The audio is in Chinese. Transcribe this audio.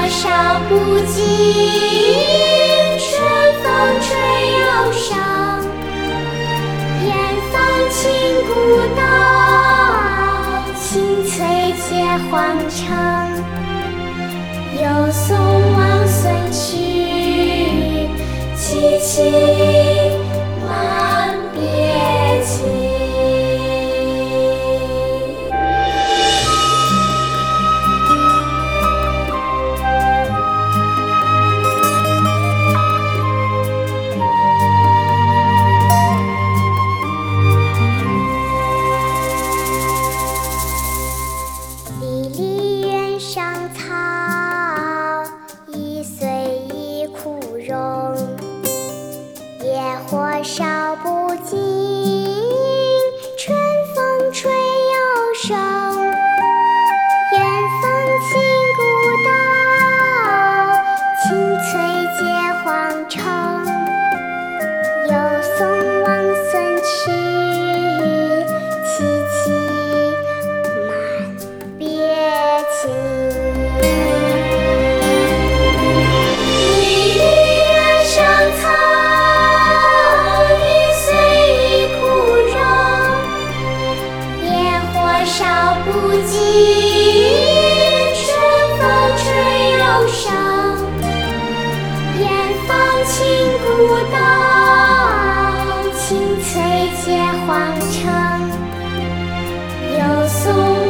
少不尽，春风吹又生。远芳侵古道，青翠接荒城。又送王孙去，萋萋满别情。离离原上草，一岁一枯荣。野火烧不尽，春风吹又生。远芳侵古道，青翠接荒城。又送王孙去，萋萋满别情。离离原上草，一岁一枯荣。野火烧不尽，春风吹又生。远芳侵古道，青翠接荒城。又送